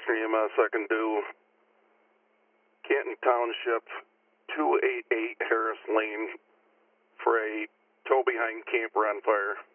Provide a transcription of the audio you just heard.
Western EMS. I can do Canton Township, 288 Harris Lane for a tow behind camper on fire.